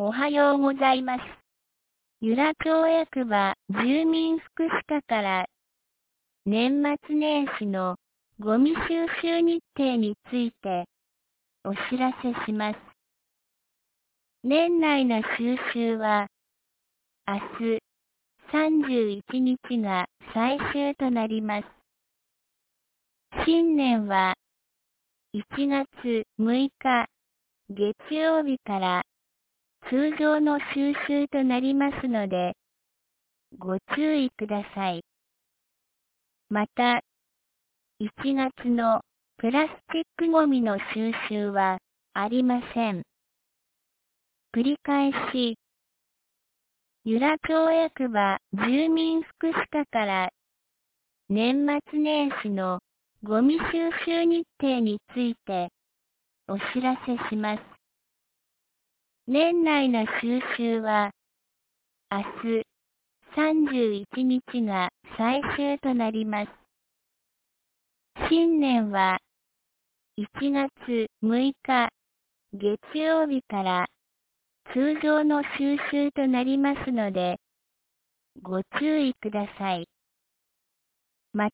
おはようございます。由良町役場住民福祉課から年末年始のゴミ収集日程についてお知らせします。年内の収集は明日31日が最終となります。新年は1月6日月曜日から通常の収集となりますので、ご注意ください。また、1月のプラスチックごみの収集はありません。繰り返し、由良町役場住民福祉課から年末年始のゴミ収集日程についてお知らせします。年内の収集は明日31日が最終となります。新年は1月6日月曜日から通常の収集となりますので、ご注意ください。ま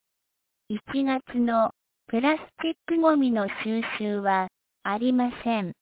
た、1月のプラスチックごみの収集はありません。